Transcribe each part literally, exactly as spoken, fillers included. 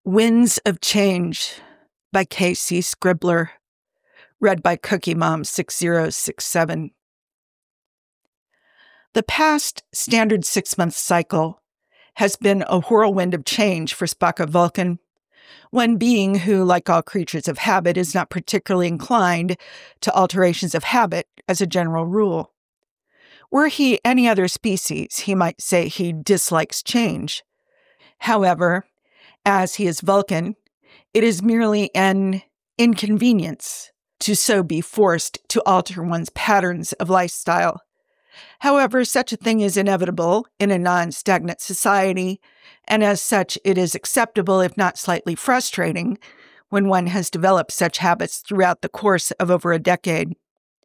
Winds of Change by K C Scribbler, read by Cookie Mom six zero six seven. The past standard six-month cycle has been a whirlwind of change for Spock of Vulcan, one being who, like all creatures of habit, is not particularly inclined to alterations of habit as a general rule. Were he any other species, he might say he dislikes change. However, as he is Vulcan, it is merely an inconvenience to so be forced to alter one's patterns of lifestyle. However, such a thing is inevitable in a non-stagnant society, and as such, it is acceptable, if not slightly frustrating, when one has developed such habits throughout the course of over a decade.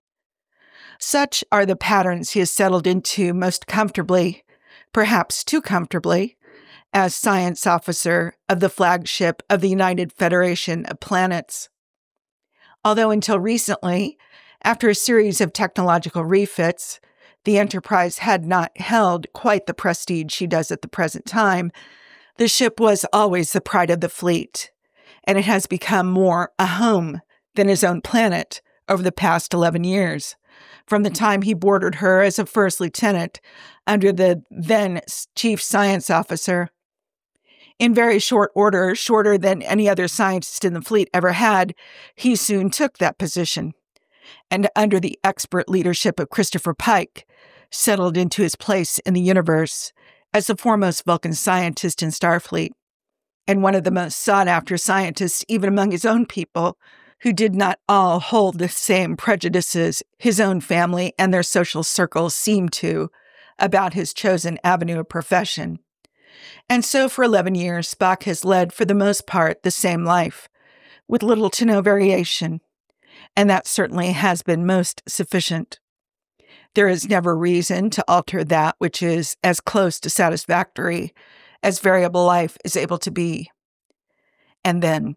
Such are the patterns he has settled into most comfortably, perhaps too comfortably, as science officer of the flagship of the United Federation of Planets. Although until recently, after a series of technological refits, the Enterprise had not held quite the prestige she does at the present time, the ship was always the pride of the fleet, and it has become more a home than his own planet over the past eleven years, from the time he boarded her as a first lieutenant under the then chief science officer. In very short order, shorter than any other scientist in the fleet ever had, he soon took that position, and under the expert leadership of Christopher Pike, settled into his place in the universe as the foremost Vulcan scientist in Starfleet, and one of the most sought-after scientists even among his own people, who did not all hold the same prejudices his own family and their social circles seemed to about his chosen avenue of profession. And so for eleven years, Spock has led, for the most part, the same life, with little to no variation, and that certainly has been most sufficient. There is never reason to alter that which is as close to satisfactory as variable life is able to be. And then,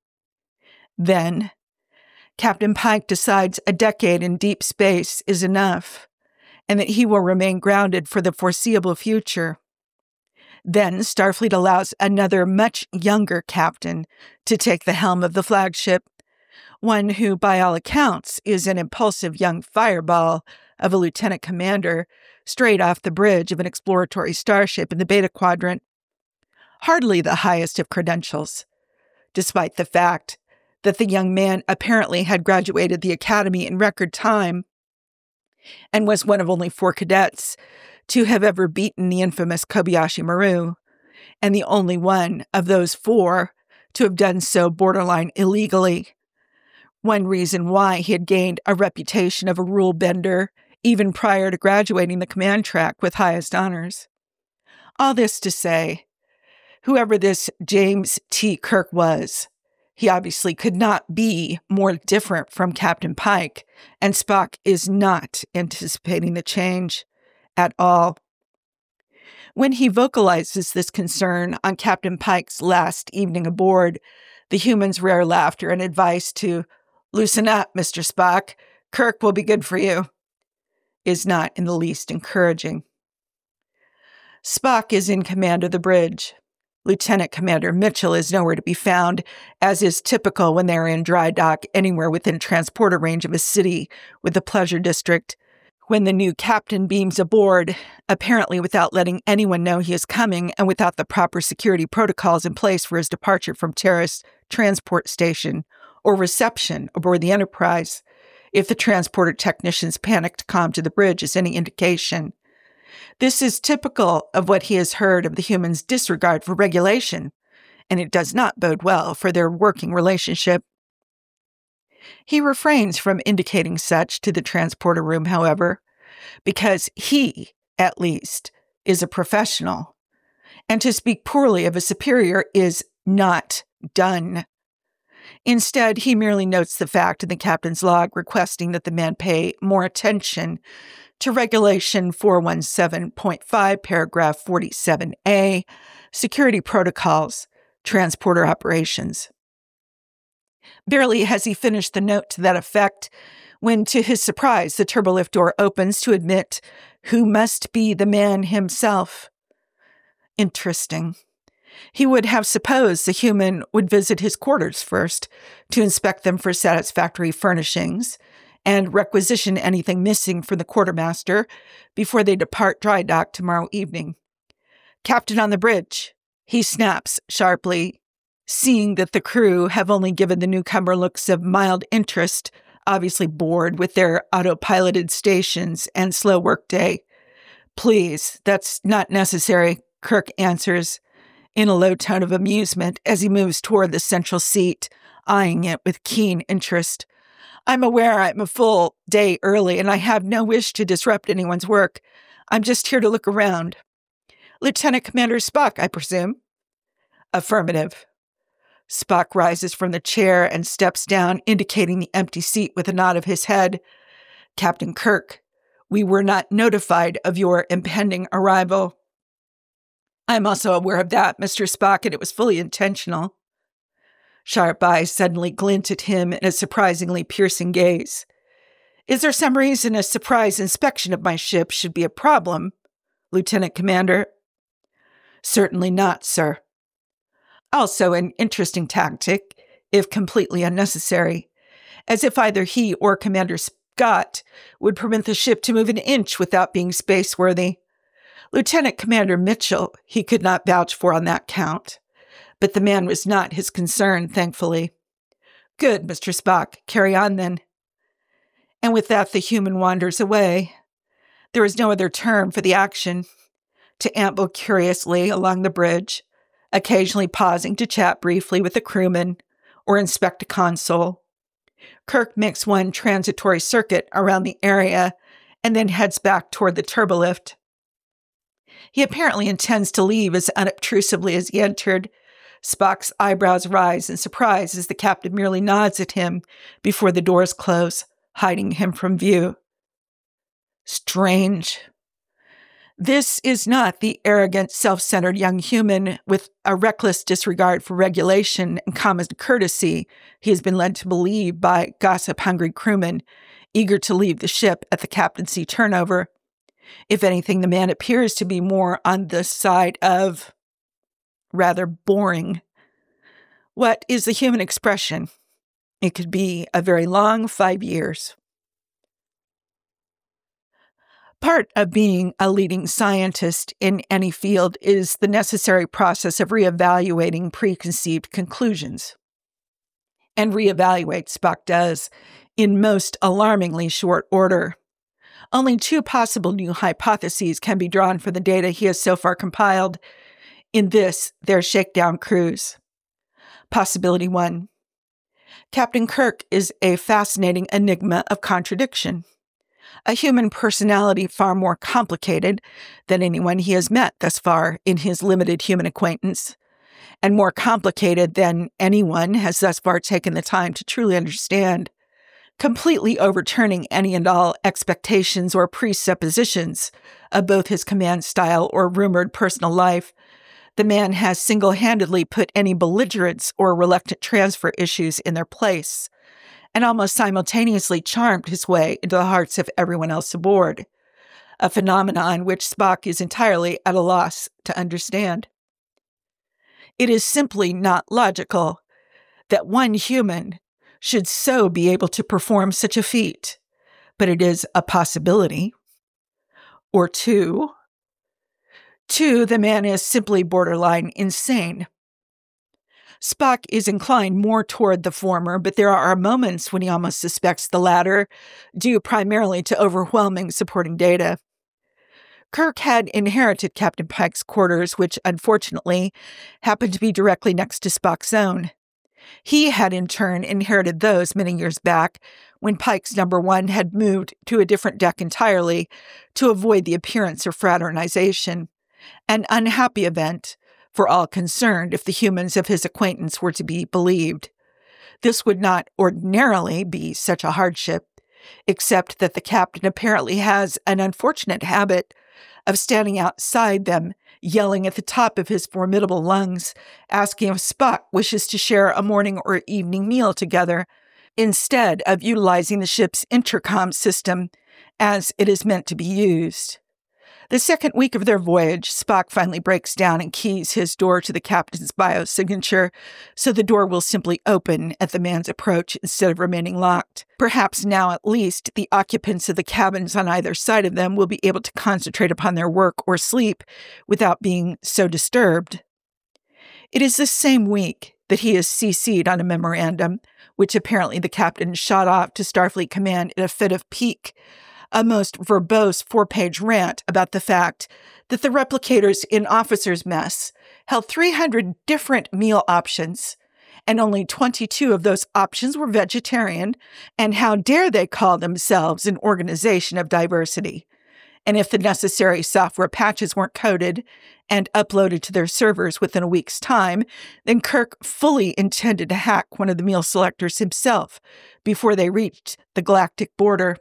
then, Captain Pike decides a decade in deep space is enough, and that he will remain grounded for the foreseeable future. Then Starfleet allows another much younger captain to take the helm of the flagship, one who, by all accounts, is an impulsive young fireball of a lieutenant commander straight off the bridge of an exploratory starship in the Beta Quadrant. Hardly the highest of credentials, despite the fact that the young man apparently had graduated the academy in record time and was one of only four cadets to have ever beaten the infamous Kobayashi Maru, and the only one of those four to have done so borderline illegally. One reason why he had gained a reputation of a rule bender even prior to graduating the command track with highest honors. All this to say, whoever this James T. Kirk was, he obviously could not be more different from Captain Pike, and Spock is not anticipating the change at all. When he vocalizes this concern on Captain Pike's last evening aboard, the human's rare laughter and advice to "Loosen up, Mister Spock, Kirk will be good for you," is not in the least encouraging. Spock is in command of the bridge. Lieutenant Commander Mitchell is nowhere to be found, as is typical when they are in dry dock anywhere within transporter range of a city with the Pleasure District. When the new captain beams aboard, apparently without letting anyone know he is coming and without the proper security protocols in place for his departure from Terrace Transport Station or reception aboard the Enterprise, if the transporter technicians panic to come to the bridge is any indication. This is typical of what he has heard of the humans' disregard for regulation, and it does not bode well for their working relationship. He refrains from indicating such to the transporter room, however, because he, at least, is a professional, and to speak poorly of a superior is not done. Instead, he merely notes the fact in the captain's log requesting that the men pay more attention to Regulation four seventeen point five, paragraph forty-seven A, Security Protocols, Transporter Operations. Barely has he finished the note to that effect when, to his surprise, the turbolift door opens to admit who must be the man himself. Interesting. He would have supposed the human would visit his quarters first to inspect them for satisfactory furnishings and requisition anything missing from the quartermaster before they depart dry dock tomorrow evening. "Captain on the bridge," he snaps sharply, seeing that the crew have only given the newcomer looks of mild interest, obviously bored with their autopiloted stations and slow workday. "Please, that's not necessary," Kirk answers in a low tone of amusement as he moves toward the central seat, eyeing it with keen interest. "I'm aware I'm a full day early, and I have no wish to disrupt anyone's work. I'm just here to look around." "Lieutenant Commander Spock, I presume?" "Affirmative." Spock rises from the chair and steps down, indicating the empty seat with a nod of his head. "Captain Kirk, we were not notified of your impending arrival." "I'm also aware of that, Mister Spock, and it was fully intentional." Sharp eyes suddenly glint at him in a surprisingly piercing gaze. "Is there some reason a surprise inspection of my ship should be a problem, Lieutenant Commander?" "Certainly not, sir." Also an interesting tactic, if completely unnecessary, as if either he or Commander Scott would permit the ship to move an inch without being space-worthy. Lieutenant Commander Mitchell he could not vouch for on that count, but the man was not his concern, thankfully. "Good, Mister Spock. Carry on, then." And with that, the human wanders away. There is no other term for the action. To amble curiously along the bridge, occasionally pausing to chat briefly with a crewman or inspect a console. Kirk makes one transitory circuit around the area and then heads back toward the turbolift. He apparently intends to leave as unobtrusively as he entered. Spock's eyebrows rise in surprise as the captain merely nods at him before the doors close, hiding him from view. Strange. This is not the arrogant, self-centered young human with a reckless disregard for regulation and common courtesy he has been led to believe by gossip-hungry crewmen eager to leave the ship at the captaincy turnover. If anything, the man appears to be more on the side of rather boring. What is the human expression? It could be a very long five years. Part of being a leading scientist in any field is the necessary process of reevaluating preconceived conclusions. And reevaluate, Spock does, in most alarmingly short order. Only two possible new hypotheses can be drawn from the data he has so far compiled in this, their shakedown cruise. Possibility one. Captain Kirk is a fascinating enigma of contradiction. A human personality far more complicated than anyone he has met thus far in his limited human acquaintance, and more complicated than anyone has thus far taken the time to truly understand, completely overturning any and all expectations or presuppositions of both his command style or rumored personal life. The man has single-handedly put any belligerence or reluctant transfer issues in their place, and almost simultaneously charmed his way into the hearts of everyone else aboard, a phenomenon which Spock is entirely at a loss to understand. It is simply not logical that one human should so be able to perform such a feat, but it is a possibility. Or two. Two, the man is simply borderline insane. Spock is inclined more toward the former, but there are moments when he almost suspects the latter, due primarily to overwhelming supporting data. Kirk had inherited Captain Pike's quarters, which unfortunately happened to be directly next to Spock's own. He had in turn inherited those many years back, when Pike's number one had moved to a different deck entirely to avoid the appearance of fraternization, an unhappy event for all concerned if the humans of his acquaintance were to be believed. This would not ordinarily be such a hardship, except that the captain apparently has an unfortunate habit of standing outside them, yelling at the top of his formidable lungs, asking if Spock wishes to share a morning or evening meal together, instead of utilizing the ship's intercom system as it is meant to be used. The second week of their voyage, Spock finally breaks down and keys his door to the captain's biosignature, so the door will simply open at the man's approach instead of remaining locked. Perhaps now at least, the occupants of the cabins on either side of them will be able to concentrate upon their work or sleep without being so disturbed. It is this same week that he is C C'd on a memorandum, which apparently the captain shot off to Starfleet Command in a fit of pique, a most verbose four-page rant about the fact that the replicators in Officers' Mess held three hundred different meal options, and only twenty-two of those options were vegetarian, and how dare they call themselves an organization of diversity. And if the necessary software patches weren't coded and uploaded to their servers within a week's time, then Kirk fully intended to hack one of the meal selectors himself before they reached the galactic border.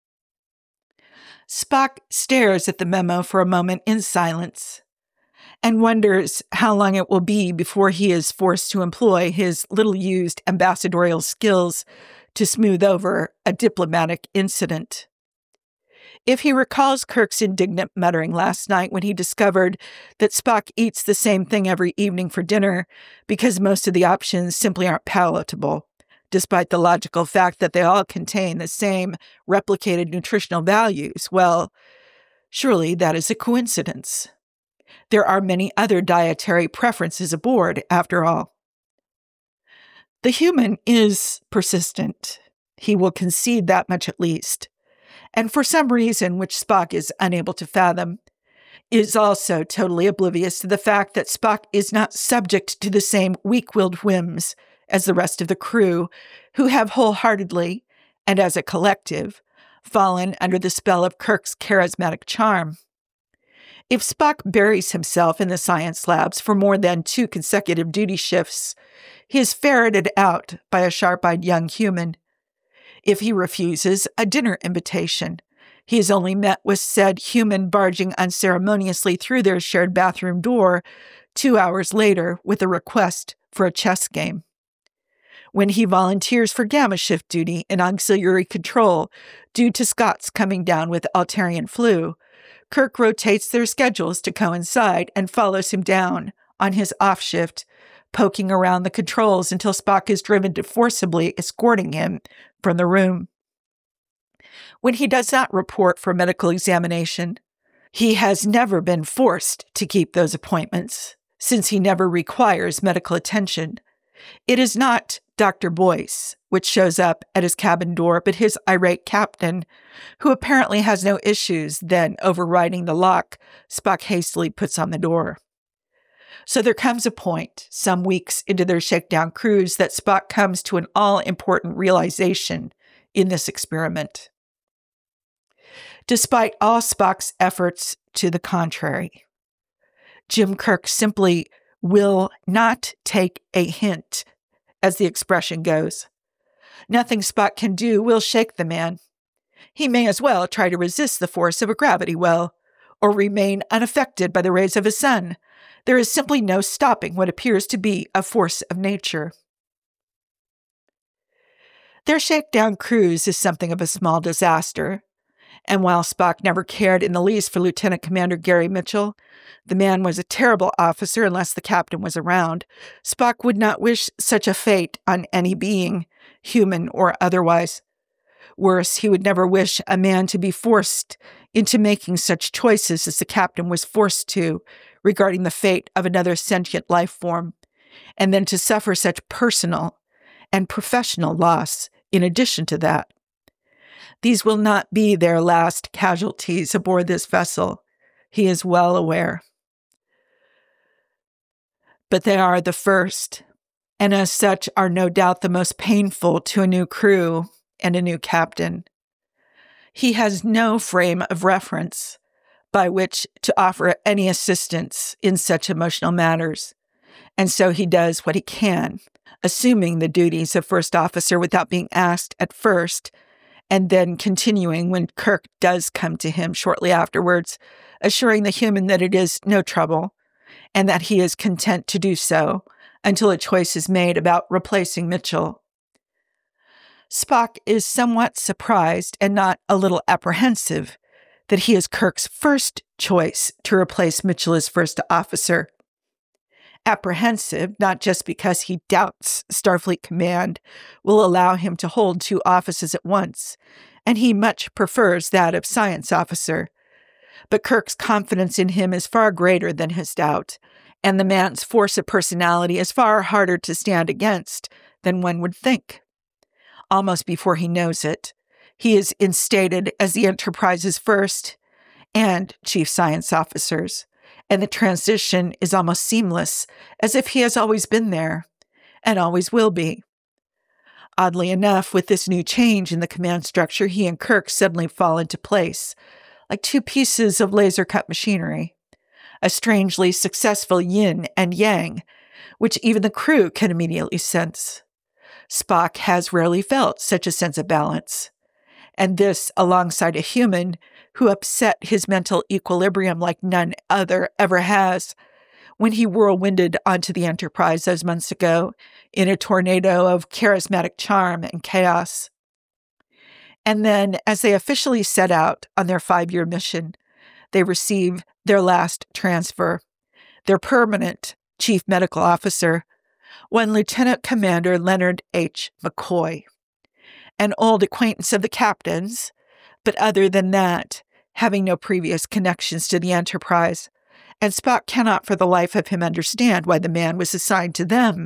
Spock stares at the memo for a moment in silence and wonders how long it will be before he is forced to employ his little-used ambassadorial skills to smooth over a diplomatic incident. If he recalls Kirk's indignant muttering last night when he discovered that Spock eats the same thing every evening for dinner because most of the options simply aren't palatable, despite the logical fact that they all contain the same replicated nutritional values, well, surely that is a coincidence. There are many other dietary preferences aboard, after all. The human is persistent. He will concede that much at least. And for some reason which Spock is unable to fathom, is also totally oblivious to the fact that Spock is not subject to the same weak-willed whims as the rest of the crew, who have wholeheartedly, and as a collective, fallen under the spell of Kirk's charismatic charm. If Spock buries himself in the science labs for more than two consecutive duty shifts, he is ferreted out by a sharp-eyed young human. If he refuses a dinner invitation, he is only met with said human barging unceremoniously through their shared bathroom door two hours later with a request for a chess game. When he volunteers for gamma shift duty in auxiliary control due to Scott's coming down with Altarian flu, Kirk rotates their schedules to coincide and follows him down on his off shift, poking around the controls until Spock is driven to forcibly escorting him from the room. When he does not report for medical examination, he has never been forced to keep those appointments, since he never requires medical attention. It is not Doctor Boyce, which shows up at his cabin door, but his irate captain, who apparently has no issues then overriding the lock Spock hastily puts on the door. So there comes a point, some weeks into their shakedown cruise, that Spock comes to an all-important realization in this experiment. Despite all Spock's efforts to the contrary, Jim Kirk simply will not take a hint, as the expression goes. Nothing Spock can do will shake the man. He may as well try to resist the force of a gravity well, or remain unaffected by the rays of a sun. There is simply no stopping what appears to be a force of nature. Their shakedown cruise is something of a small disaster, and while Spock never cared in the least for Lieutenant Commander Gary Mitchell, the man was a terrible officer unless the captain was around, Spock would not wish such a fate on any being, human or otherwise. Worse, he would never wish a man to be forced into making such choices as the captain was forced to regarding the fate of another sentient life form, and then to suffer such personal and professional loss in addition to that. These will not be their last casualties aboard this vessel, he is well aware. But they are the first, and as such are no doubt the most painful to a new crew and a new captain. He has no frame of reference by which to offer any assistance in such emotional matters, and so he does what he can, assuming the duties of first officer without being asked at first, and then continuing when Kirk does come to him shortly afterwards, assuring the human that it is no trouble, and that he is content to do so until a choice is made about replacing Mitchell. Spock is somewhat surprised and not a little apprehensive that he is Kirk's first choice to replace Mitchell as first officer. Apprehensive, not just because he doubts Starfleet Command will allow him to hold two offices at once, and he much prefers that of science officer. But Kirk's confidence in him is far greater than his doubt, and the man's force of personality is far harder to stand against than one would think. Almost before he knows it, he is instated as the Enterprise's first and chief science officers, and the transition is almost seamless, as if he has always been there, and always will be. Oddly enough, with this new change in the command structure, he and Kirk suddenly fall into place, like two pieces of laser-cut machinery, a strangely successful yin and yang, which even the crew can immediately sense. Spock has rarely felt such a sense of balance, and this alongside a human who upset his mental equilibrium like none other ever has when he whirlwinded onto the Enterprise those months ago in a tornado of charismatic charm and chaos. And then, as they officially set out on their five-year mission, they receive their last transfer, their permanent chief medical officer, one Lieutenant Commander Leonard H. McCoy, an old acquaintance of the captain's, but other than that, having no previous connections to the Enterprise, and Spock cannot for the life of him understand why the man was assigned to them.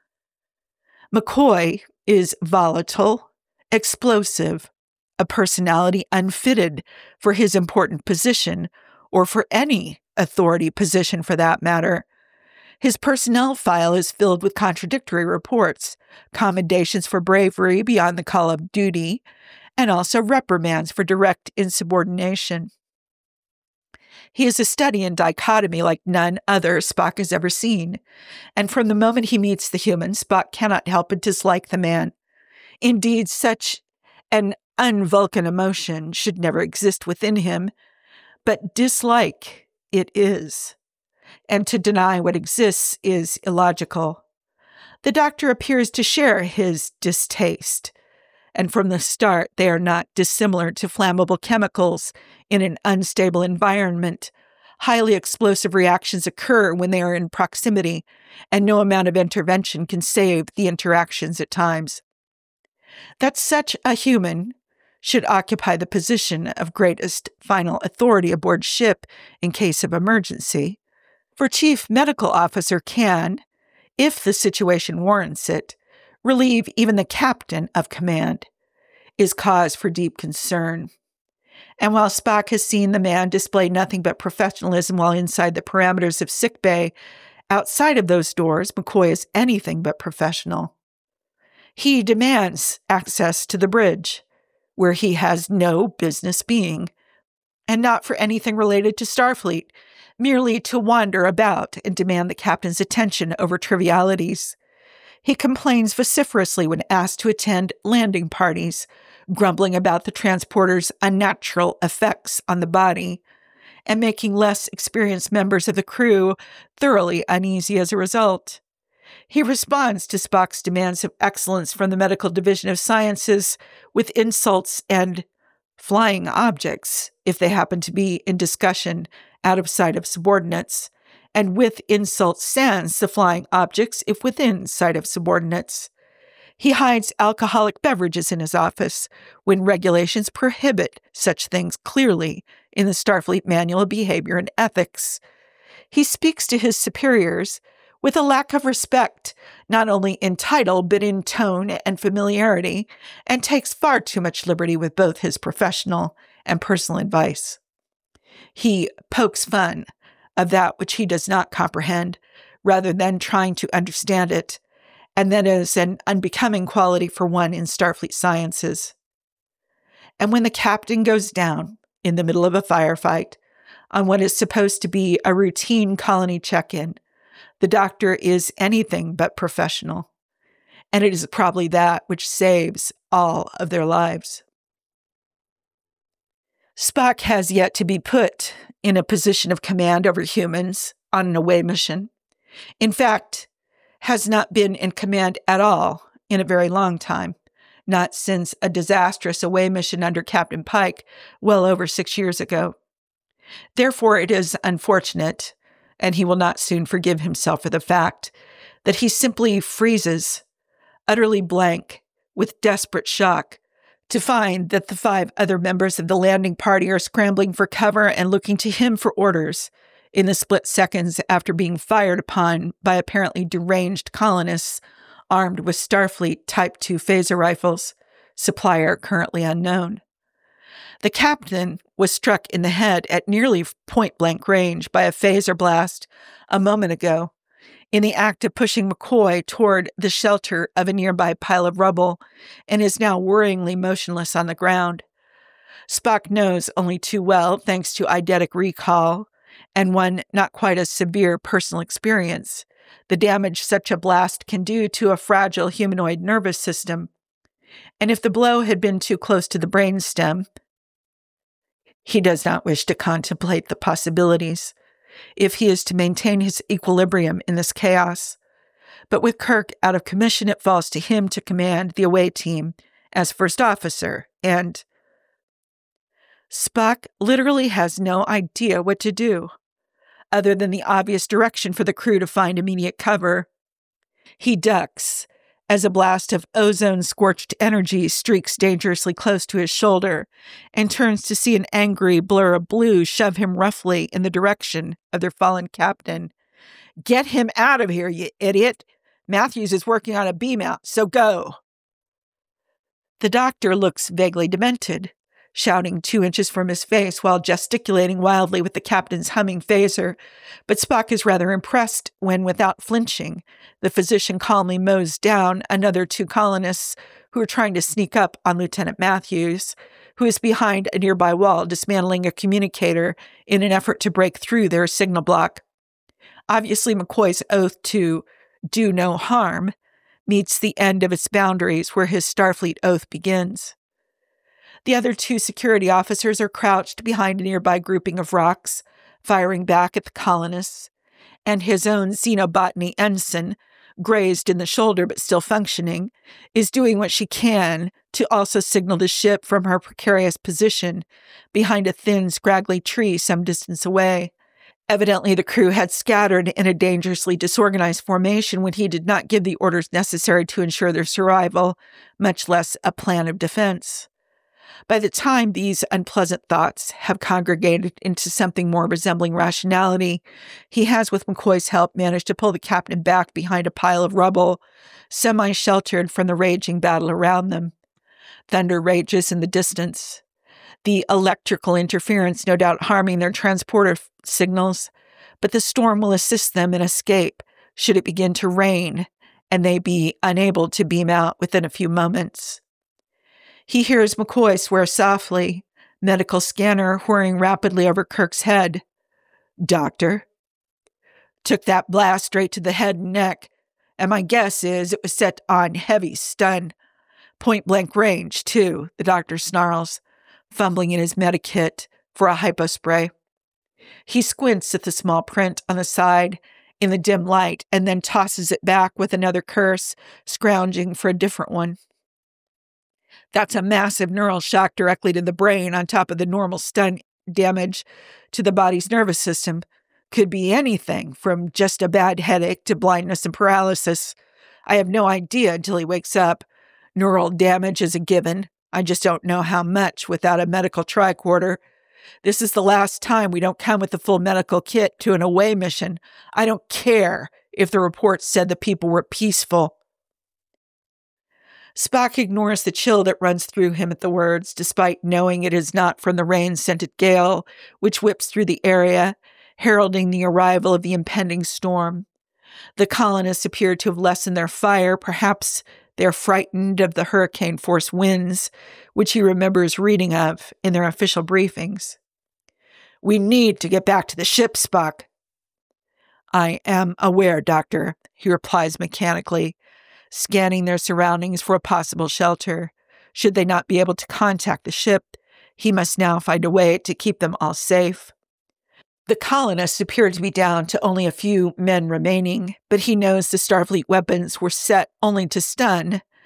McCoy is volatile, explosive, a personality unfitted for his important position, or for any authority position for that matter. His personnel file is filled with contradictory reports, commendations for bravery beyond the call of duty, and also reprimands for direct insubordination. He is a study in dichotomy like none other Spock has ever seen, and from the moment he meets the human, Spock cannot help but dislike the man. Indeed, such an un-Vulcan emotion should never exist within him, but dislike it is. And to deny what exists is illogical. The Doctor appears to share his distaste, and from the start they are not dissimilar to flammable chemicals in an unstable environment. Highly explosive reactions occur when they are in proximity, and no amount of intervention can save the interactions at times. That such a human should occupy the position of greatest final authority aboard ship in case of emergency, for Chief Medical Officer can, if the situation warrants it, relieve even the captain of command, is cause for deep concern. And while Spock has seen the man display nothing but professionalism while inside the parameters of sickbay, outside of those doors, McCoy is anything but professional. He demands access to the bridge, where he has no business being, and not for anything related to Starfleet, merely to wander about and demand the captain's attention over trivialities. He complains vociferously when asked to attend landing parties, grumbling about the transporter's unnatural effects on the body, and making less experienced members of the crew thoroughly uneasy as a result. He responds to Spock's demands of excellence from the Medical Division of Sciences with insults and flying objects, if they happen to be in discussion out of sight of subordinates, and with insults sans the flying objects if within sight of subordinates. He hides alcoholic beverages in his office when regulations prohibit such things clearly in the Starfleet Manual of Behavior and Ethics. He speaks to his superiors with a lack of respect, not only in title but in tone and familiarity, and takes far too much liberty with both his professional and personal advice. He pokes fun of that which he does not comprehend, rather than trying to understand it, and that is an unbecoming quality for one in Starfleet sciences. And when the captain goes down in the middle of a firefight on what is supposed to be a routine colony check-in, the Doctor is anything but professional, and it is probably that which saves all of their lives. Spock has yet to be put in a position of command over humans on an away mission. In fact, has not been in command at all in a very long time, not since a disastrous away mission under Captain Pike well over six years ago. Therefore, it is unfortunate, and he will not soon forgive himself for the fact, that he simply freezes, utterly blank, with desperate shock, to find that the five other members of the landing party are scrambling for cover and looking to him for orders in the split seconds after being fired upon by apparently deranged colonists armed with Starfleet Type two phaser rifles, supplier currently unknown. The captain was struck in the head at nearly point-blank range by a phaser blast a moment ago, in the act of pushing McCoy toward the shelter of a nearby pile of rubble, and is now worryingly motionless on the ground. Spock knows only too well, thanks to eidetic recall and one not quite as severe personal experience, the damage such a blast can do to a fragile humanoid nervous system. And if the blow had been too close to the brainstem, he does not wish to contemplate the possibilities if he is to maintain his equilibrium in this chaos. But with Kirk out of commission, it falls to him to command the away team as first officer, and Spock literally has no idea what to do, other than the obvious direction for the crew to find immediate cover. He ducks as a blast of ozone-scorched energy streaks dangerously close to his shoulder and turns to see an angry blur of blue shove him roughly in the direction of their fallen captain. "Get him out of here, you idiot! Matthews is working on a beam-out, so go!" The doctor looks vaguely demented, shouting two inches from his face while gesticulating wildly with the captain's humming phaser, but Spock is rather impressed when, without flinching, the physician calmly mows down another two colonists who are trying to sneak up on Lieutenant Matthews, who is behind a nearby wall dismantling a communicator in an effort to break through their signal block. Obviously, McCoy's oath to do no harm meets the end of its boundaries where his Starfleet oath begins. The other two security officers are crouched behind a nearby grouping of rocks, firing back at the colonists, and his own xenobotany ensign, grazed in the shoulder but still functioning, is doing what she can to also signal the ship from her precarious position behind a thin, scraggly tree some distance away. Evidently, the crew had scattered in a dangerously disorganized formation when he did not give the orders necessary to ensure their survival, much less a plan of defense. By the time these unpleasant thoughts have congregated into something more resembling rationality, he has, with McCoy's help, managed to pull the captain back behind a pile of rubble, semi-sheltered from the raging battle around them. Thunder rages in the distance, the electrical interference no doubt harming their transporter f- signals, but the storm will assist them in escape should it begin to rain and they be unable to beam out within a few moments. He hears McCoy swear softly, medical scanner whirring rapidly over Kirk's head. "Doctor, took that blast straight to the head and neck, and my guess is it was set on heavy stun. Point-blank range, too," the doctor snarls, fumbling in his medikit for a hypospray. He squints at the small print on the side in the dim light and then tosses it back with another curse, scrounging for a different one. That's a massive neural shock directly to the brain on top of the normal stun damage to the body's nervous system. Could be anything from just a bad headache to blindness and paralysis. I have no idea until he wakes up. Neural damage is a given. I just don't know how much without a medical tricorder. This is the last time we don't come with the full medical kit to an away mission. I don't care if the report said the people were peaceful. Spock ignores the chill that runs through him at the words, despite knowing it is not from the rain-scented gale which whips through the area, heralding the arrival of the impending storm. The colonists appear to have lessened their fire. Perhaps they're frightened of the hurricane-force winds, which he remembers reading of in their official briefings. "We need to get back to the ship, Spock." "I am aware, Doctor," he replies mechanically, scanning their surroundings for a possible shelter. Should they not be able to contact the ship, he must now find a way to keep them all safe. The colonists appear to be down to only a few men remaining, but he knows the Starfleet weapons were set only to stun,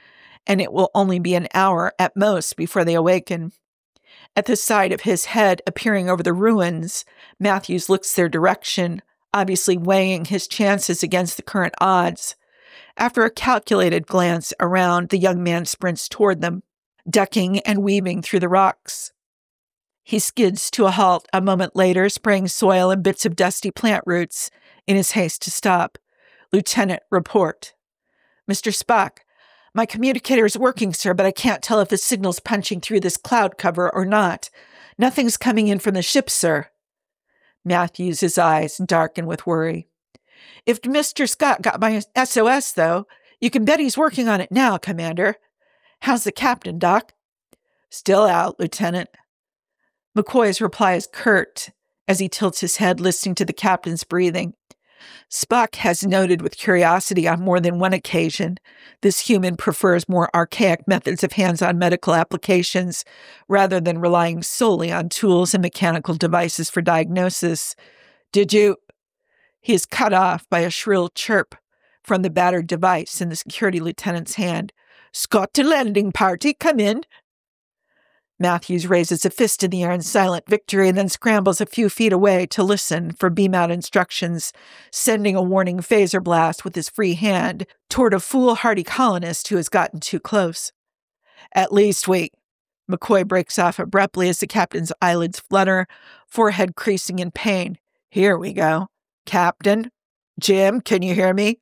and it will only be an hour at most before they awaken. At the sight of his head appearing over the ruins, Matthews looks their direction, obviously weighing his chances against the current odds. After a calculated glance around, the young man sprints toward them, ducking and weaving through the rocks. He skids to a halt a moment later, spraying soil and bits of dusty plant roots in his haste to stop. Lieutenant, report. Mister Spock, my communicator is working, sir, but I can't tell if the signal's punching through this cloud cover or not. Nothing's coming in from the ship, sir. Matthews' eyes darken with worry. If Mister Scott got my S O S, though, you can bet he's working on it now, Commander. How's the captain, Doc? Still out, Lieutenant. McCoy's reply is curt as he tilts his head, listening to the captain's breathing. Spock has noted with curiosity on more than one occasion this human prefers more archaic methods of hands-on medical applications rather than relying solely on tools and mechanical devices for diagnosis. Did you... He is cut off by a shrill chirp from the battered device in the security lieutenant's hand. Scott to landing party, come in. Matthews raises a fist in the air in silent victory and then scrambles a few feet away to listen for beam-out instructions, sending a warning phaser blast with his free hand toward a foolhardy colonist who has gotten too close. At least we... McCoy breaks off abruptly as the captain's eyelids flutter, forehead creasing in pain. Here we go. Captain? Jim, can you hear me?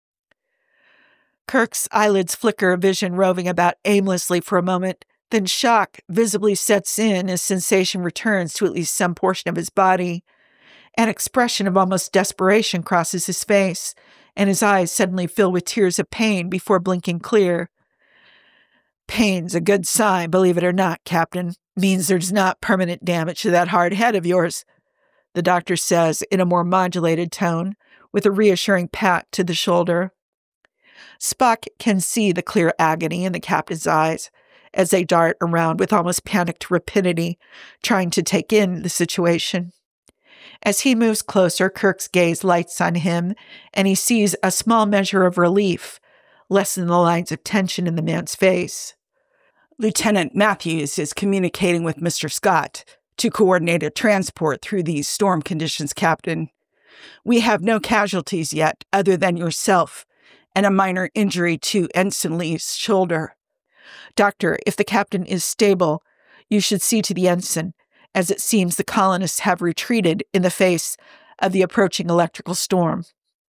Kirk's eyelids flicker, vision roving about aimlessly for a moment. Then shock visibly sets in as sensation returns to at least some portion of his body. An expression of almost desperation crosses his face, and his eyes suddenly fill with tears of pain before blinking clear. Pain's a good sign, believe it or not, Captain. Means there's not permanent damage to that hard head of yours, the doctor says in a more modulated tone, with a reassuring pat to the shoulder. Spock can see the clear agony in the captain's eyes as they dart around with almost panicked rapidity, trying to take in the situation. As he moves closer, Kirk's gaze lights on him, and he sees a small measure of relief lessen the lines of tension in the man's face. Lieutenant Matthews is communicating with Mister Scott to coordinate a transport through these storm conditions, Captain. We have no casualties yet, other than yourself, and a minor injury to Ensign Lee's shoulder. Doctor, if the captain is stable, you should see to the ensign, as it seems the colonists have retreated in the face of the approaching electrical storm.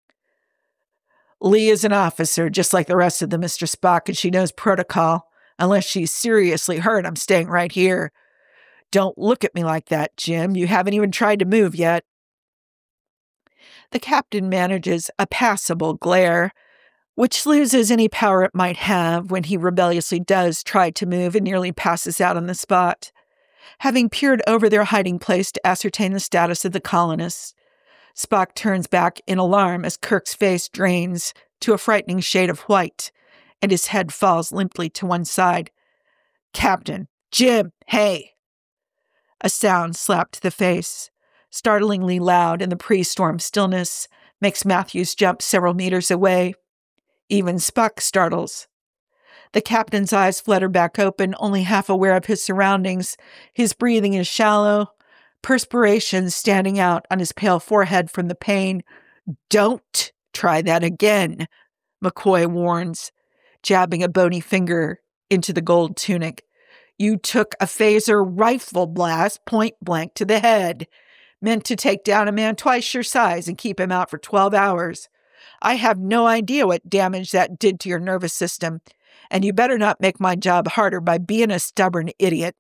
Lee is an officer, just like the rest of them, Mister Spock, and she knows protocol. Unless she's seriously hurt, I'm staying right here. Don't look at me like that, Jim. You haven't even tried to move yet. The captain manages a passable glare, which loses any power it might have when he rebelliously does try to move and nearly passes out on the spot. Having peered over their hiding place to ascertain the status of the colonists, Spock turns back in alarm as Kirk's face drains to a frightening shade of white, and his head falls limply to one side. Captain! Jim! Hey! A sound slapped to the face, startlingly loud in the pre-storm stillness, makes Matthews jump several meters away. Even Spock startles. The captain's eyes flutter back open, only half aware of his surroundings. His breathing is shallow, perspiration standing out on his pale forehead from the pain. Don't try that again, McCoy warns, jabbing a bony finger into the gold tunic. You took a phaser rifle blast point blank to the head, meant to take down a man twice your size and keep him out for twelve hours. I have no idea what damage that did to your nervous system, and you better not make my job harder by being a stubborn idiot.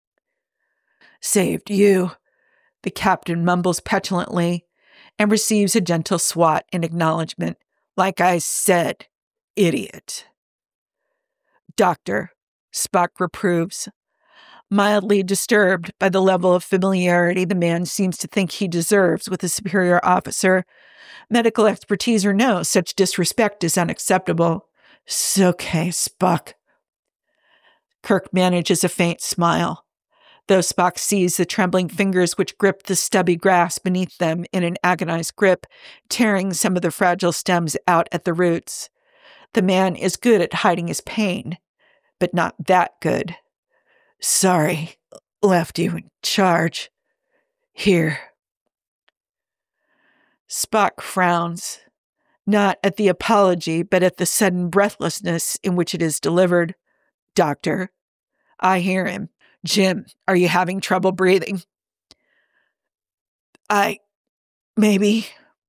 Saved you, the captain mumbles petulantly, and receives a gentle swat in acknowledgement. Like I said, idiot. Doctor, Spock reproves, mildly disturbed by the level of familiarity the man seems to think he deserves with a superior officer. Medical expertise or no, such disrespect is unacceptable. It's okay, Spock. Kirk manages a faint smile, though Spock sees the trembling fingers which grip the stubby grass beneath them in an agonized grip, tearing some of the fragile stems out at the roots. The man is good at hiding his pain, but not that good. Sorry, left you in charge. Here. Spock frowns, not at the apology, but at the sudden breathlessness in which it is delivered. Doctor. I hear him. Jim, are you having trouble breathing? I... maybe...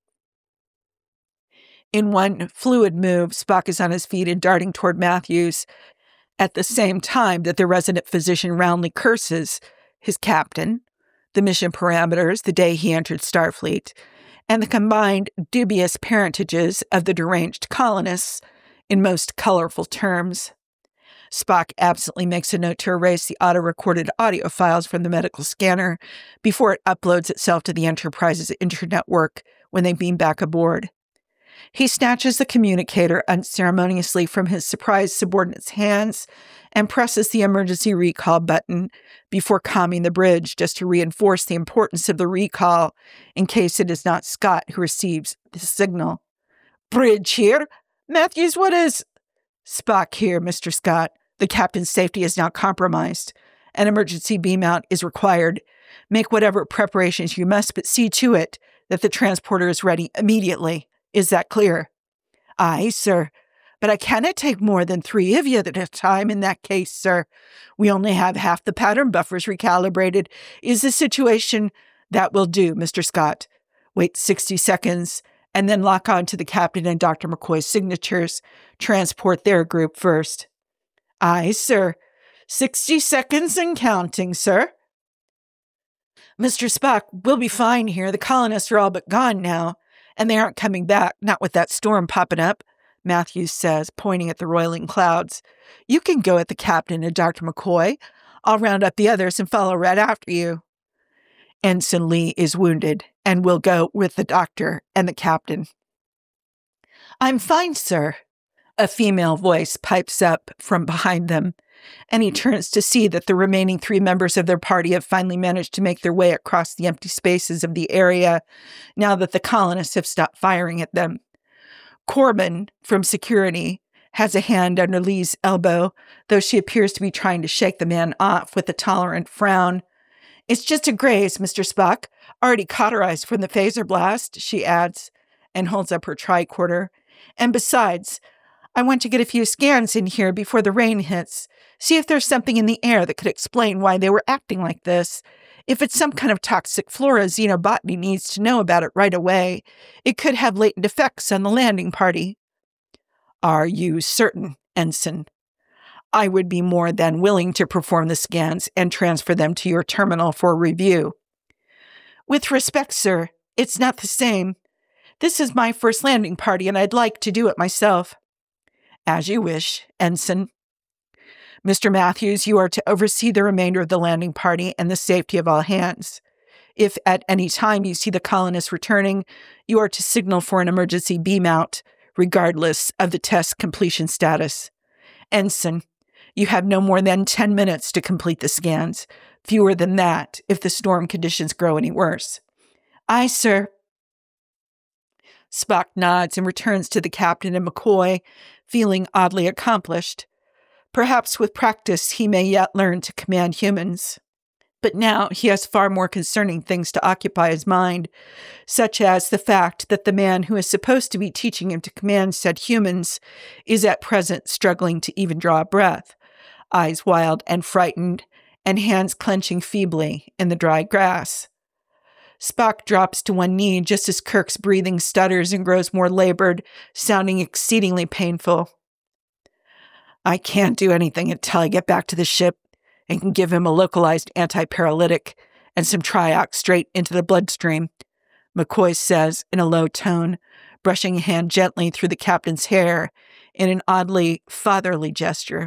In one fluid move, Spock is on his feet and darting toward Matthews, at the same time that the resident physician roundly curses his captain, the mission parameters the day he entered Starfleet, and the combined dubious parentages of the deranged colonists in most colorful terms. Spock absently makes a note to erase the auto-recorded audio files from the medical scanner before it uploads itself to the Enterprise's internetwork when they beam back aboard. He snatches the communicator unceremoniously from his surprised subordinate's hands and presses the emergency recall button before calming the bridge just to reinforce the importance of the recall in case it is not Scott who receives the signal. Bridge here? Matthews, what is... Spock here, Mister Scott. The captain's safety is now compromised. An emergency beam out is required. Make whatever preparations you must, but see to it that the transporter is ready immediately. Is that clear? Aye, sir. But I cannot take more than three of you at a time in that case, sir. We only have half the pattern buffers recalibrated. Is the situation... That will do, Mister Scott. Wait sixty seconds, and then lock on to the captain and Doctor McCoy's signatures. Transport their group first. Aye, sir. Sixty seconds and counting, sir. Mister Spock, we'll be fine here. The colonists are all but gone now. And they aren't coming back, not with that storm popping up, Matthews says, pointing at the roiling clouds. You can go at the captain and Doctor McCoy. I'll round up the others and follow right after you. Ensign Lee is wounded and will go with the doctor and the captain. I'm fine, sir. A female voice pipes up from behind them, and he turns to see that the remaining three members of their party have finally managed to make their way across the empty spaces of the area now that the colonists have stopped firing at them. Corbin, from security, has a hand under Lee's elbow, though she appears to be trying to shake the man off with a tolerant frown. It's just a graze, Mister Spock. Already cauterized from the phaser blast, she adds, and holds up her tricorder. And besides, I want to get a few scans in here before the rain hits. See if there's something in the air that could explain why they were acting like this. If it's some kind of toxic flora, xenobotany needs to know about it right away. It could have latent effects on the landing party. Are you certain, Ensign? I would be more than willing to perform the scans and transfer them to your terminal for review. With respect, sir, it's not the same. This is my first landing party, and I'd like to do it myself. As you wish, Ensign. Mister Matthews, you are to oversee the remainder of the landing party and the safety of all hands. If at any time you see the colonists returning, you are to signal for an emergency beam out, regardless of the test completion status. Ensign, you have no more than ten minutes to complete the scans. Fewer than that if the storm conditions grow any worse. Aye, sir. Spock nods and returns to the captain and McCoy, feeling oddly accomplished. Perhaps with practice he may yet learn to command humans. But now he has far more concerning things to occupy his mind, such as the fact that the man who is supposed to be teaching him to command said humans is at present struggling to even draw a breath, eyes wild and frightened, and hands clenching feebly in the dry grass. Spock drops to one knee just as Kirk's breathing stutters and grows more labored, sounding exceedingly painful. I can't do anything until I get back to the ship and can give him a localized antiparalytic and some Triox straight into the bloodstream, McCoy says in a low tone, brushing a hand gently through the captain's hair in an oddly fatherly gesture.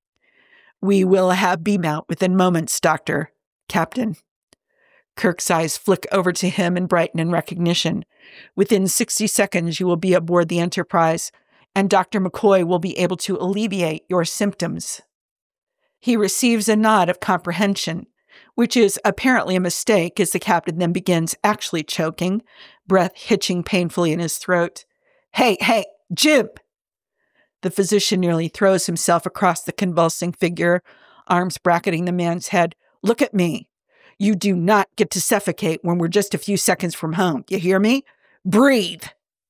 We will have beam out within moments, Doctor, Captain. Kirk's eyes flick over to him and brighten in recognition. Within sixty seconds, you will be aboard the Enterprise, and Doctor McCoy will be able to alleviate your symptoms. He receives a nod of comprehension, which is apparently a mistake as the captain then begins actually choking, breath hitching painfully in his throat. Hey, hey, Jim! The physician nearly throws himself across the convulsing figure, arms bracketing the man's head. Look at me. You do not get to suffocate when we're just a few seconds from home. You hear me? Breathe.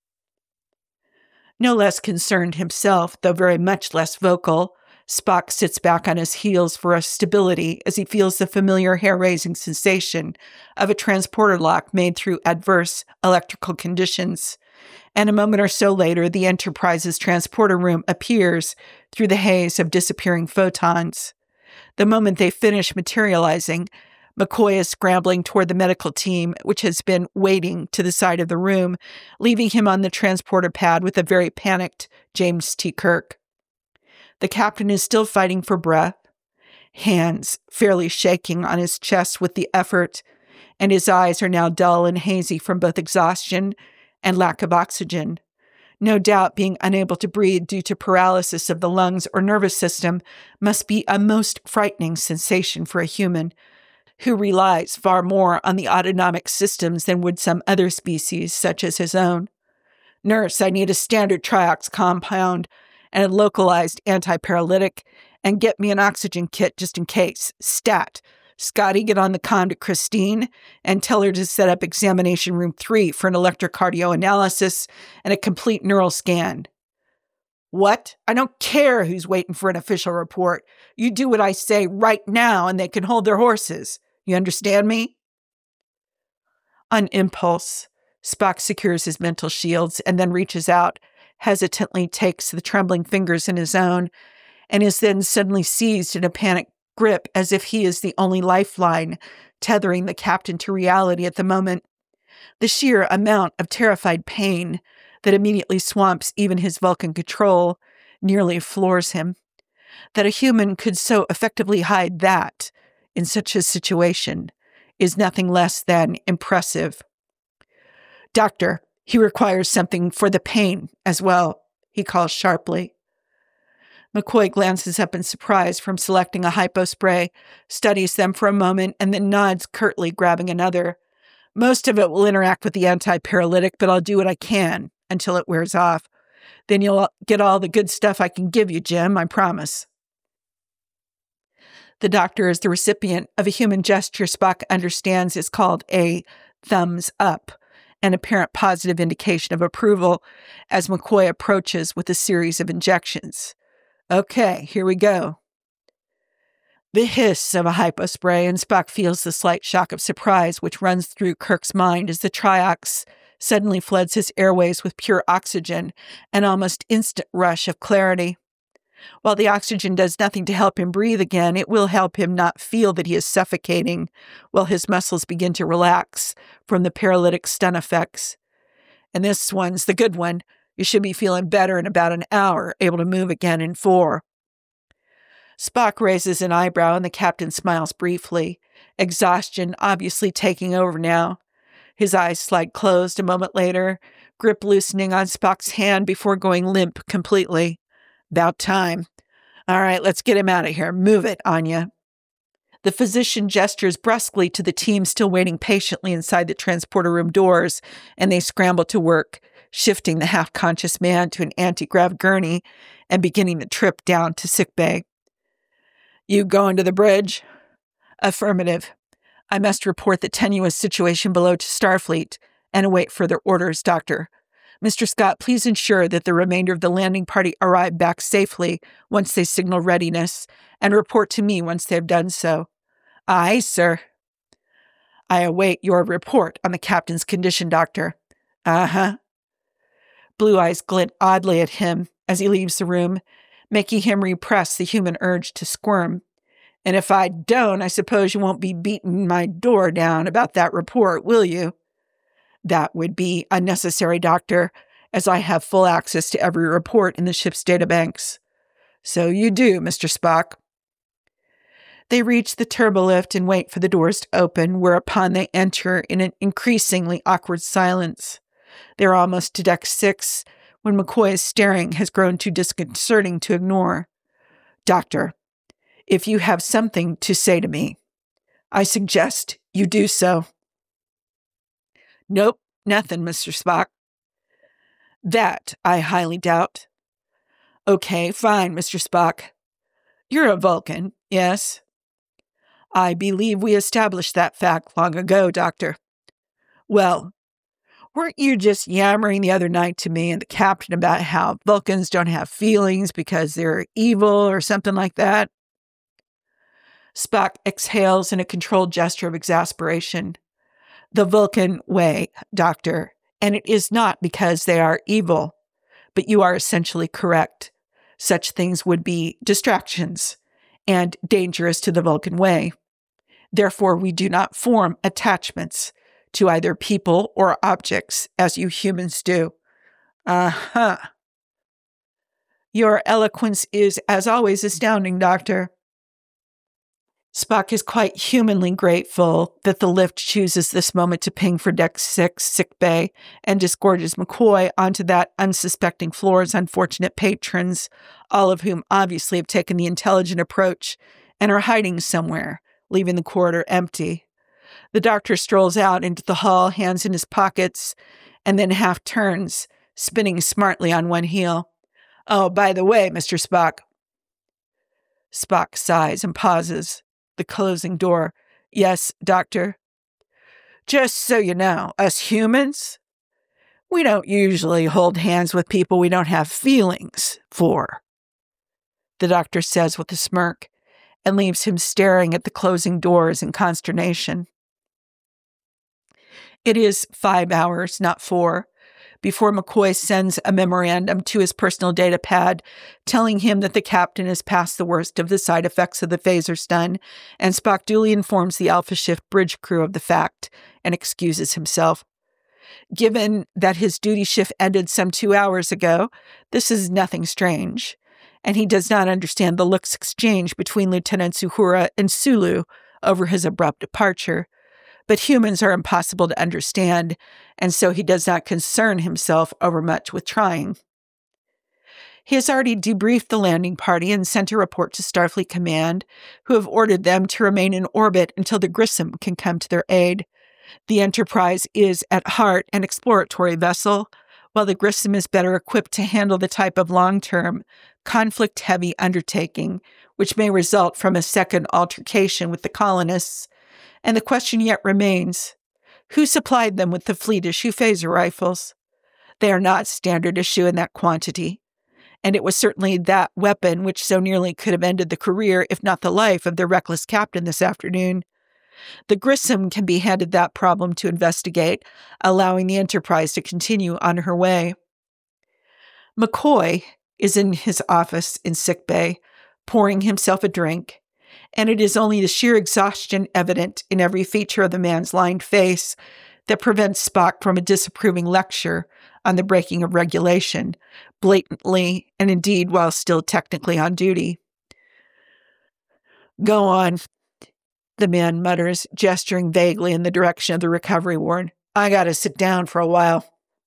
No less concerned himself, though very much less vocal, Spock sits back on his heels for a stability as he feels the familiar hair-raising sensation of a transporter lock made through adverse electrical conditions. And a moment or so later, the Enterprise's transporter room appears through the haze of disappearing photons. The moment they finish materializing, McCoy is scrambling toward the medical team, which has been waiting to the side of the room, leaving him on the transporter pad with a very panicked James T. Kirk. The captain is still fighting for breath, hands fairly shaking on his chest with the effort, and his eyes are now dull and hazy from both exhaustion and lack of oxygen. No doubt being unable to breathe due to paralysis of the lungs or nervous system must be a most frightening sensation for a human who relies far more on the autonomic systems than would some other species, such as his own. Nurse, I need a standard Triox compound and a localized antiparalytic, and get me an oxygen kit just in case. Stat. Scotty, get on the comm to Christine and tell her to set up examination room three for an electrocardioanalysis and a complete neural scan. What? I don't care who's waiting for an official report. You do what I say right now and they can hold their horses. You understand me? On impulse, Spock secures his mental shields and then reaches out, hesitantly takes the trembling fingers in his own, and is then suddenly seized in a panic grip as if he is the only lifeline tethering the captain to reality at the moment. The sheer amount of terrified pain that immediately swamps even his Vulcan control nearly floors him. That a human could so effectively hide that in such a situation is nothing less than impressive. Doctor, he requires something for the pain as well, he calls sharply. McCoy glances up in surprise from selecting a hypospray, studies them for a moment, and then nods curtly, grabbing another. Most of it will interact with the antiparalytic, but I'll do what I can until it wears off. Then you'll get all the good stuff I can give you, Jim, I promise. The doctor is the recipient of a human gesture Spock understands is called a thumbs up, an apparent positive indication of approval as McCoy approaches with a series of injections. Okay, here we go. The hiss of a hypospray, and Spock feels the slight shock of surprise which runs through Kirk's mind as the Triox suddenly floods his airways with pure oxygen, an almost instant rush of clarity. While the oxygen does nothing to help him breathe again, it will help him not feel that he is suffocating while his muscles begin to relax from the paralytic stun effects. And this one's the good one. You should be feeling better in about an hour, able to move again in four. Spock raises an eyebrow and the captain smiles briefly, exhaustion obviously taking over now. His eyes slide closed a moment later, grip loosening on Spock's hand before going limp completely. About time. All right, let's get him out of here. Move it, Anya. The physician gestures brusquely to the team still waiting patiently inside the transporter room doors, and they scramble to work, shifting the half-conscious man to an anti-grav gurney and beginning the trip down to sickbay. You going to the bridge? Affirmative. I must report the tenuous situation below to Starfleet and await further orders, Doctor. Mister Scott, please ensure that the remainder of the landing party arrive back safely once they signal readiness, and report to me once they have done so. Aye, sir. I await your report on the captain's condition, Doctor. Uh-huh. Blue eyes glint oddly at him as he leaves the room, making him repress the human urge to squirm. And if I don't, I suppose you won't be beating my door down about that report, will you? That would be unnecessary, Doctor, as I have full access to every report in the ship's databanks. So you do, Mister Spock. They reach the turbolift and wait for the doors to open, whereupon they enter in an increasingly awkward silence. They're almost to deck six when McCoy's staring has grown too disconcerting to ignore. Doctor, if you have something to say to me, I suggest you do so. Nope, nothing, Mister Spock. That I highly doubt. Okay, fine, Mister Spock. You're a Vulcan, yes? I believe we established that fact long ago, Doctor. Well, weren't you just yammering the other night to me and the captain about how Vulcans don't have feelings because they're evil or something like that? Spock exhales in a controlled gesture of exasperation. The Vulcan way, Doctor, and it is not because they are evil, but you are essentially correct. Such things would be distractions and dangerous to the Vulcan way. Therefore, we do not form attachments to either people or objects as you humans do. Uh-huh. Your eloquence is, as always, astounding, Doctor. Spock is quite humanly grateful that the lift chooses this moment to ping for Deck six, sick bay, and disgorges McCoy onto that unsuspecting floor's unfortunate patrons, all of whom obviously have taken the intelligent approach and are hiding somewhere, leaving the corridor empty. The doctor strolls out into the hall, hands in his pockets, and then half turns, spinning smartly on one heel. Oh, by the way, Mister Spock. Spock sighs and pauses. The closing door. Yes, Doctor. Just so you know, us humans, we don't usually hold hands with people we don't have feelings for, the doctor says with a smirk, and leaves him staring at the closing doors in consternation. It is five hours, not four, before McCoy sends a memorandum to his personal data pad telling him that the captain has passed the worst of the side effects of the phaser stun, and Spock duly informs the Alpha Shift bridge crew of the fact and excuses himself. Given that his duty shift ended some two hours ago, this is nothing strange, and he does not understand the looks exchanged between Lieutenants Uhura and Sulu over his abrupt departure. But humans are impossible to understand, and so he does not concern himself overmuch with trying. He has already debriefed the landing party and sent a report to Starfleet Command, who have ordered them to remain in orbit until the Grissom can come to their aid. The Enterprise is, at heart, an exploratory vessel, while the Grissom is better equipped to handle the type of long-term, conflict-heavy undertaking which may result from a second altercation with the colonists. And the question yet remains, who supplied them with the fleet-issue phaser rifles? They are not standard issue in that quantity, and it was certainly that weapon which so nearly could have ended the career, if not the life, of their reckless captain this afternoon. The Grissom can be handed that problem to investigate, allowing the Enterprise to continue on her way. McCoy is in his office in sickbay, pouring himself a drink, and it is only the sheer exhaustion evident in every feature of the man's lined face that prevents Spock from a disapproving lecture on the breaking of regulation, blatantly and indeed while still technically on duty. Go on, the man mutters, gesturing vaguely in the direction of the recovery ward. I gotta sit down for a while.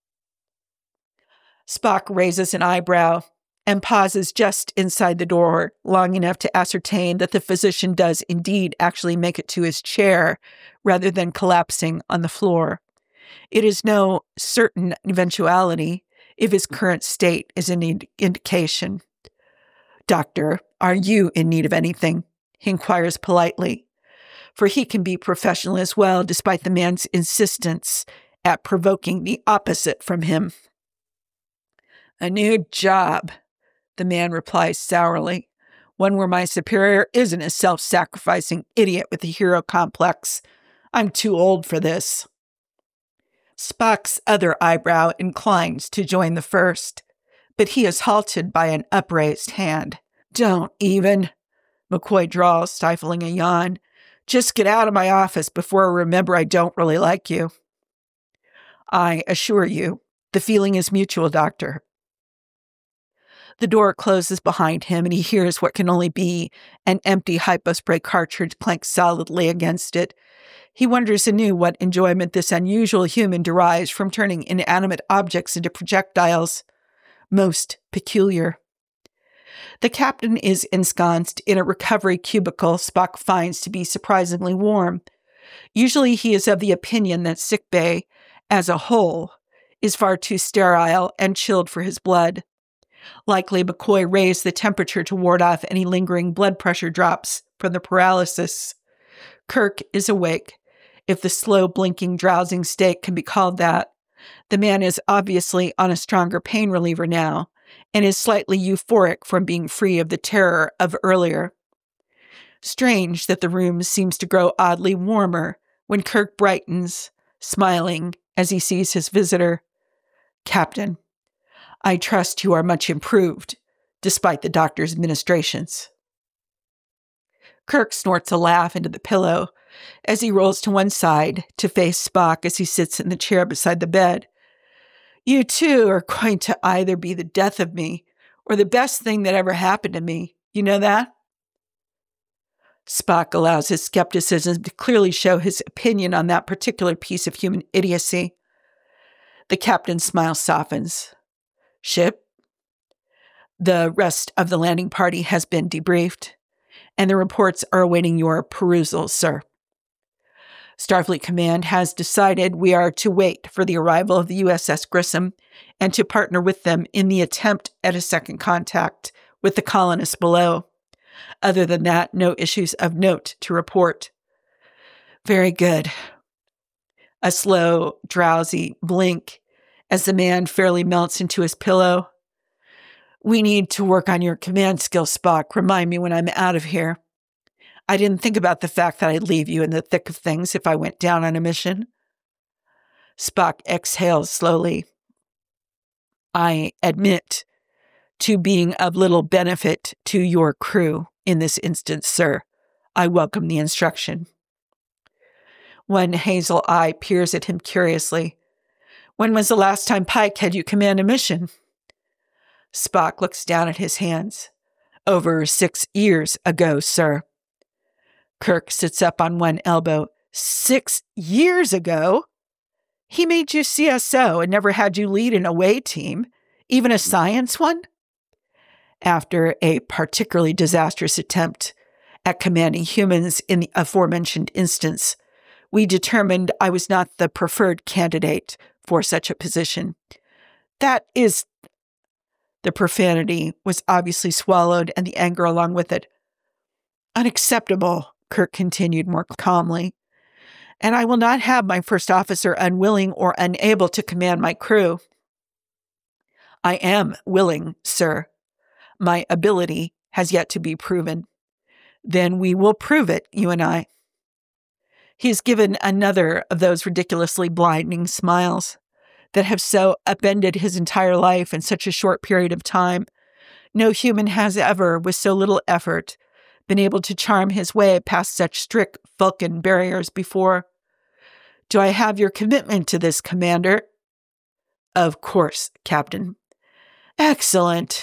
Spock raises an eyebrow and pauses just inside the door, long enough to ascertain that the physician does indeed actually make it to his chair, rather than collapsing on the floor. It is no certain eventuality if his current state is an ind- indication. Doctor, are you in need of anything? He inquires politely, for he can be professional as well, despite the man's insistence at provoking the opposite from him. A new job, the man replies sourly, one where my superior isn't a self-sacrificing idiot with a hero complex. I'm too old for this. Spock's other eyebrow inclines to join the first, but he is halted by an upraised hand. Don't even, McCoy drawls, stifling a yawn. Just get out of my office before I remember I don't really like you. I assure you, the feeling is mutual, Doctor. The door closes behind him, and he hears what can only be an empty hypospray cartridge clank solidly against it. He wonders anew what enjoyment this unusual human derives from turning inanimate objects into projectiles. Most peculiar. The captain is ensconced in a recovery cubicle Spock finds to be surprisingly warm. Usually he is of the opinion that sickbay, as a whole, is far too sterile and chilled for his blood. Likely, McCoy raised the temperature to ward off any lingering blood pressure drops from the paralysis. Kirk is awake, if the slow blinking drowsing state can be called that. The man is obviously on a stronger pain reliever now, and is slightly euphoric from being free of the terror of earlier. Strange that the room seems to grow oddly warmer when Kirk brightens, smiling as he sees his visitor. "Captain, I trust you are much improved, despite the doctor's ministrations." Kirk snorts a laugh into the pillow as he rolls to one side to face Spock as he sits in the chair beside the bed. "You two are going to either be the death of me or the best thing that ever happened to me. You know that?" Spock allows his skepticism to clearly show his opinion on that particular piece of human idiocy. The captain's smile softens. "Ship? The rest of the landing party has been debriefed, and the reports are awaiting your perusal, sir. Starfleet Command has decided we are to wait for the arrival of the U S S Grissom and to partner with them in the attempt at a second contact with the colonists below. Other than that, no issues of note to report." "Very good." A slow, drowsy blink as the man fairly melts into his pillow. "We need to work on your command skills, Spock. Remind me when I'm out of here. I didn't think about the fact that I'd leave you in the thick of things if I went down on a mission." Spock exhales slowly. "I admit to being of little benefit to your crew in this instance, sir. I welcome the instruction." One hazel eye peers at him curiously. "When was the last time Pike had you command a mission?" Spock looks down at his hands. "Over six years ago, sir." Kirk sits up on one elbow. "Six years ago? He made you C S O and never had you lead an away team, even a science one?" "After a particularly disastrous attempt at commanding humans in the aforementioned instance, we determined I was not the preferred candidate for such a position." "That is..." The profanity was obviously swallowed and the anger along with it. "Unacceptable," Kirk continued more calmly. "And I will not have my first officer unwilling or unable to command my crew." "I am willing, sir. My ability has yet to be proven." "Then we will prove it, you and I." He's given another of those ridiculously blinding smiles that have so upended his entire life in such a short period of time. No human has ever, with so little effort, been able to charm his way past such strict Vulcan barriers before. "Do I have your commitment to this, Commander?" "Of course, Captain." "Excellent."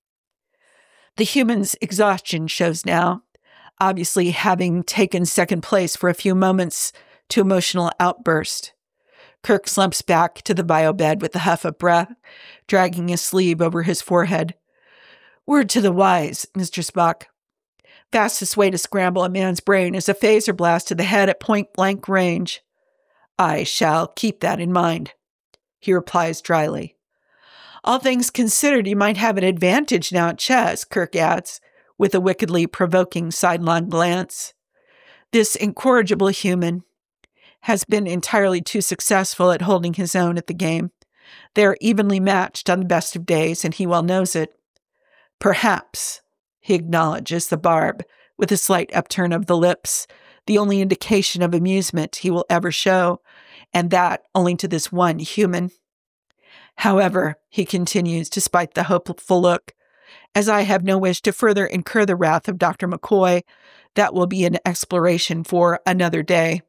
The human's exhaustion shows now, obviously having taken second place for a few moments to emotional outburst. Kirk slumps back to the biobed with a huff of breath, dragging his sleeve over his forehead. "Word to the wise, Mister Spock. Fastest way to scramble a man's brain is a phaser blast to the head at point-blank range." "I shall keep that in mind," he replies dryly. "All things considered, you might have an advantage now at chess," Kirk adds, with a wickedly provoking sidelong glance. This incorrigible human has been entirely too successful at holding his own at the game. They are evenly matched on the best of days, and he well knows it. "Perhaps," he acknowledges the barb with a slight upturn of the lips, the only indication of amusement he will ever show, and that only to this one human. "However," he continues, despite the hopeful look, "as I have no wish to further incur the wrath of Doctor McCoy, that will be an exploration for another day."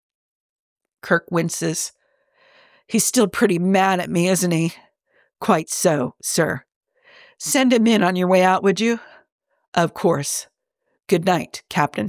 Kirk winces. "He's still pretty mad at me, isn't he?" "Quite so, sir." "Send him in on your way out, would you?" "Of course. Good night, Captain."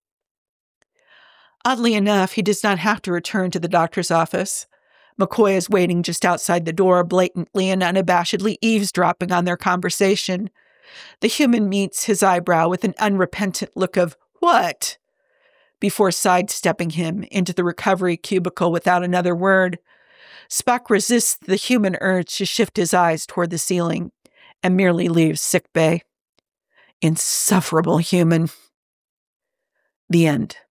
Oddly enough, he does not have to return to the doctor's office. McCoy is waiting just outside the door, blatantly and unabashedly eavesdropping on their conversation. The human meets his eyebrow with an unrepentant look of, "What?" before sidestepping him into the recovery cubicle without another word. Spock resists the human urge to shift his eyes toward the ceiling, and merely leaves sickbay. Insufferable human. The end.